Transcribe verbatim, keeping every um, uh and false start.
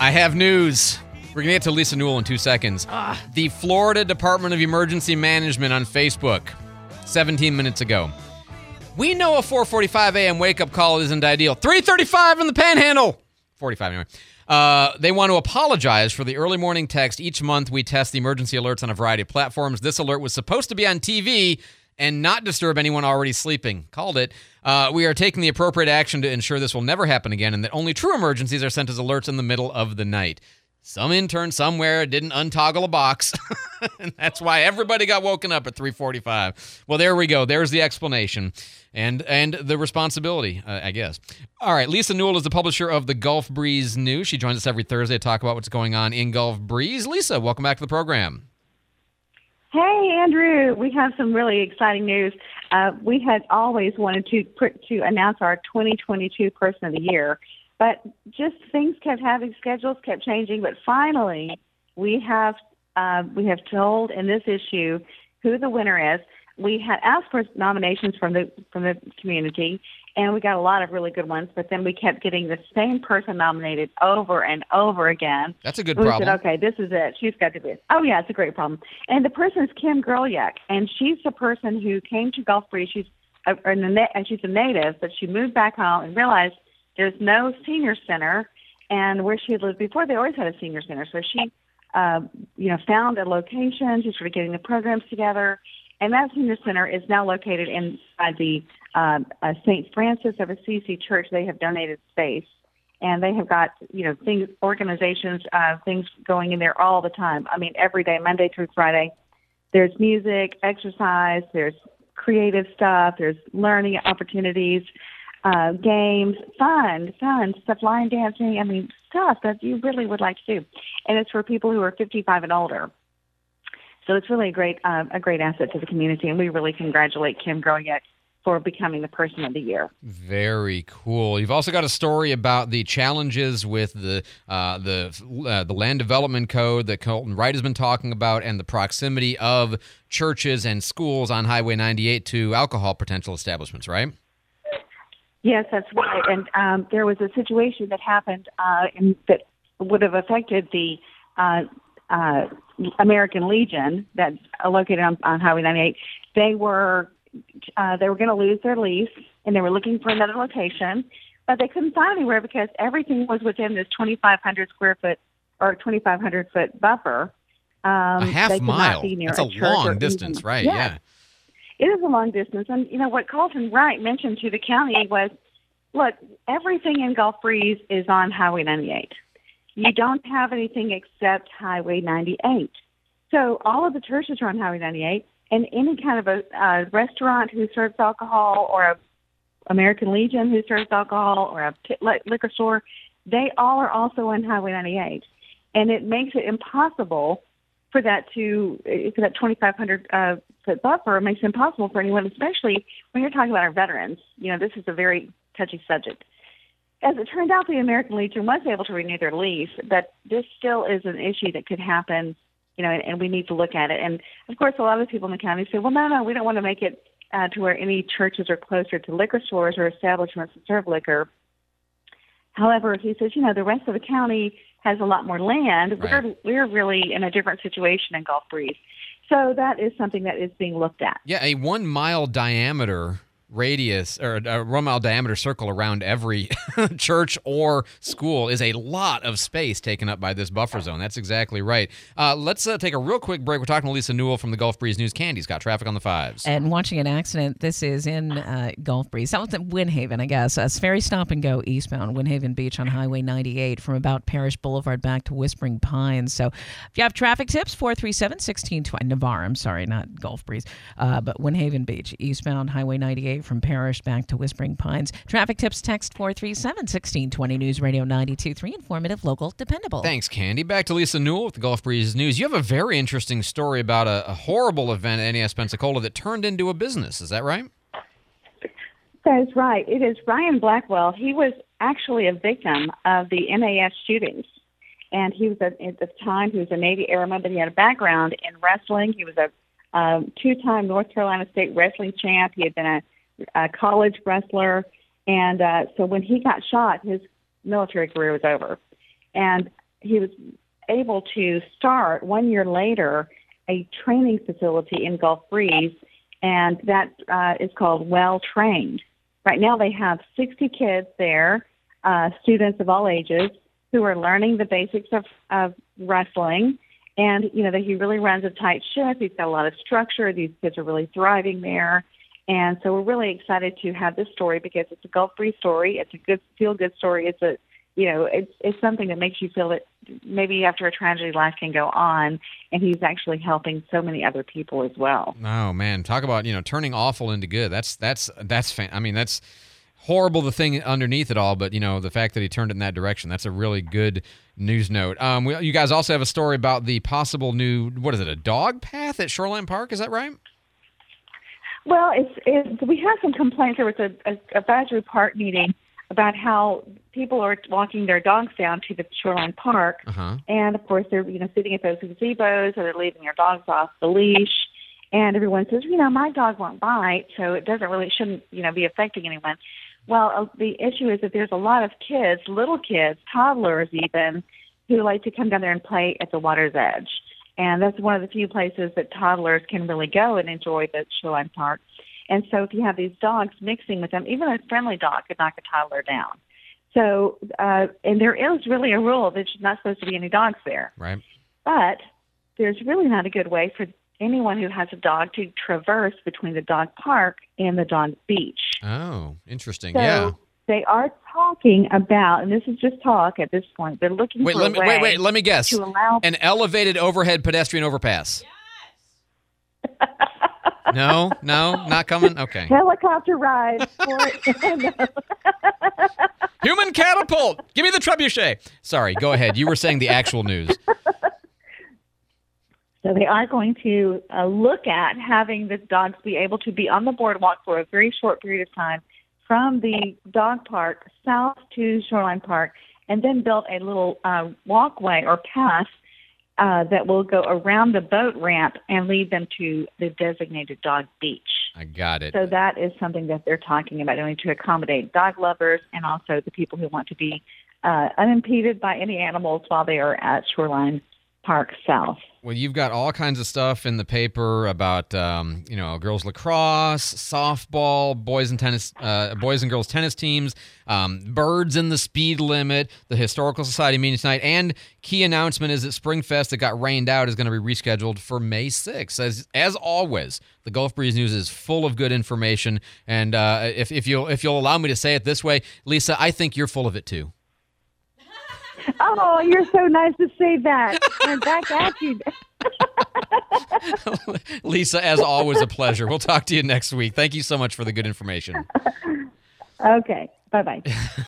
I have news. We're going to get to Lisa Newell in two seconds. Ah. The Florida Department of Emergency Management on Facebook, seventeen minutes ago. We know a four forty-five a.m. wake-up call isn't ideal. three thirty-five in the Panhandle. forty-five anyway. Uh, they want to apologize for the early morning text. Each month, we test the emergency alerts on a variety of platforms. This alert was supposed to be on T V and not disturb anyone already sleeping. Called it. Uh, we are taking the appropriate action to ensure this will never happen again and that only true emergencies are sent as alerts in the middle of the night. Some intern somewhere didn't untoggle a box, and that's why everybody got woken up at three forty-five. Well, there we go. There's the explanation and and the responsibility, uh, I guess. All right, Lisa Newell is the publisher of the Gulf Breeze News. She joins us every Thursday to talk about what's going on in Gulf Breeze. Lisa, welcome back to the program. Hey, Andrew. We have some really exciting news. Uh, we had always wanted to put, to announce our twenty twenty-two Person of the Year. But just things kept having schedules, kept changing. But finally, we have uh, we have told in this issue who the winner is. We had asked for nominations from the from the community, and we got a lot of really good ones. But then we kept getting the same person nominated over and over again. That's a good and we problem. said, okay, this is it. She's got to be it. Oh yeah, it's a great problem. And the person is Kim Groliak, and she's the person who came to Gulf Breeze. She's a, and she's a native, but she moved back home and realized there's no senior center, and where she had lived before, they always had a senior center. So she, uh, you know, found a location. She started getting the programs together, and that senior center is now located inside the uh, uh, Saint Francis of Assisi Church. They have donated space, and they have got, you know, things, organizations, uh, things going in there all the time. I mean, every day, Monday through Friday. There's music, exercise, there's creative stuff, there's learning opportunities. Uh, games, fun, fun, stuff, line dancing, I mean, stuff that you really would like to do. And it's for people who are fifty-five and older. So it's really a great uh, a great asset to the community, and we really congratulate Kim Groliak for becoming the Person of the Year. Very cool. You've also got a story about the challenges with the uh, the uh, the land development code that Colton Wright has been talking about, and the proximity of churches and schools on Highway ninety-eight to alcohol potential establishments, right? Yes, that's right. And um, there was a situation that happened uh, in, that would have affected the uh, uh, American Legion that's located on, on Highway ninety-eight. They were uh, they were going to lose their lease, and they were looking for another location, but they couldn't find anywhere because everything was within this twenty-five hundred square foot or twenty-five hundred foot buffer. Um, a half they could mile. Not be near That's a, a church long distance, even, right? Yes. Yeah. It is a long distance. And, you know, what Colton Wright mentioned to the county was, look, everything in Gulf Breeze is on Highway ninety-eight. You don't have anything except Highway ninety-eight. So all of the churches are on Highway ninety-eight, and any kind of a uh, restaurant who serves alcohol, or a American Legion who serves alcohol, or a t- liquor store, they all are also on Highway ninety-eight. And it makes it impossible for that to, for that twenty-five hundred uh, foot buffer, it makes it impossible for anyone, especially when you're talking about our veterans. You know, this is a very touchy subject. As it turned out, the American Legion was able to renew their lease, but this still is an issue that could happen, you know, and, and we need to look at it. And, of course, a lot of people in the county say, well, no, no, we don't want to make it uh, to where any churches are closer to liquor stores or establishments that serve liquor. However, he says, you know, the rest of the county has a lot more land. Right. We're, we're really in a different situation in Gulf Breeze. So that is something that is being looked at. Yeah, a one mile diameter radius, or a one mile diameter circle around every church or school is a lot of space taken up by this buffer zone. That's exactly right. Uh, let's uh, take a real quick break. We're talking to Lisa Newell from the Gulf Breeze News. Candy's got traffic on the fives. And watching an accident. This is in uh, Gulf Breeze. That was at Windhaven, I guess. A ferry stop and go eastbound, Windhaven Beach on Highway ninety-eight from about Parish Boulevard back to Whispering Pines. So if you have traffic tips, four three seven, one six two zero. Navarre, I'm sorry, not Gulf Breeze, uh, but Windhaven Beach, eastbound Highway ninety-eight from Parish back to Whispering Pines. Traffic tips, text four three seven, one six two zero. News Radio ninety-two point three. Informative, local, dependable. Thanks, Candy. Back to Lisa Newell with the Gulf Breeze News. You have a very interesting story about a, a horrible event at N A S Pensacola that turned into a business. Is that right? That is right. It is Ryan Blackwell. He was actually a victim of the N A S shootings. And he was, a, at the time, he was a Navy airman, but he had a background in wrestling. He was a um, two-time North Carolina State wrestling champ. He had been a, a college wrestler. And uh, so when he got shot, his military career was over. And he was able to start one year later a training facility in Gulf Breeze, and that uh, is called Well Trained. Right now they have sixty kids there, uh, students of all ages, who are learning the basics of, of wrestling. And, you know, that he really runs a tight ship. He's got a lot of structure. These kids are really thriving there. And so we're really excited to have this story because it's a Gulf Breeze story. It's a good, feel-good story. It's a, you know, it's it's something that makes you feel that maybe after a tragedy, life can go on. And he's actually helping so many other people as well. Oh man, talk about, you know, turning awful into good. That's that's that's. Fan- I mean, that's horrible, the thing underneath it all. But you know, the fact that he turned it in that direction, that's a really good news note. Um, we, you guys also have a story about the possible new, what is it, a dog path at Shoreline Park? Is that right? Well, it's, it's we had some complaints. There was a, a advisory park meeting about how people are walking their dogs down to the Shoreline Park, Uh-huh. and of course they're you know sitting at those gazebos, or they're leaving their dogs off the leash, and everyone says, you know, my dog won't bite, so it doesn't really shouldn't you know be affecting anyone. Well, uh, the issue is that there's a lot of kids, little kids, toddlers even, who like to come down there and play at the water's edge. And that's one of the few places that toddlers can really go and enjoy the Shoreline Park. And so if you have these dogs mixing with them, even a friendly dog could knock a toddler down. So, uh, and there is really a rule that there's not supposed to be any dogs there. Right. But there's really not a good way for anyone who has a dog to traverse between the dog park and the dog beach. Oh, interesting. So yeah. they are talking about, and this is just talk at this point, they're looking Wait, for let a me way wait, wait, let me guess. to allow... An elevated overhead pedestrian overpass. No, no, not coming. Okay. Helicopter ride for Human catapult. Give me the trebuchet. Sorry, go ahead. You were saying the actual news. So they are going to uh, look at having the dogs be able to be on the boardwalk for a very short period of time from the dog park south to Shoreline Park, and then build a little uh, walkway or path uh, that will go around the boat ramp and lead them to the designated dog beach. I got it. So that is something that they're talking about doing to accommodate dog lovers and also the people who want to be uh, unimpeded by any animals while they are at Shoreline Park South. Well, you've got all kinds of stuff in the paper about, um, you know, girls lacrosse, softball, boys and tennis, uh, boys and girls tennis teams, um, birds in the speed limit, the Historical Society meeting tonight, and key announcement is that Springfest that got rained out is going to be rescheduled for May sixth. As as always, the Gulf Breeze News is full of good information, and uh, if if you'll if you'll allow me to say it this way, Lisa, I think you're full of it too. Oh, you're so nice to say that. And back at you. Lisa, as always, a pleasure. We'll talk to you next week. Thank you so much for the good information. Okay. Bye-bye.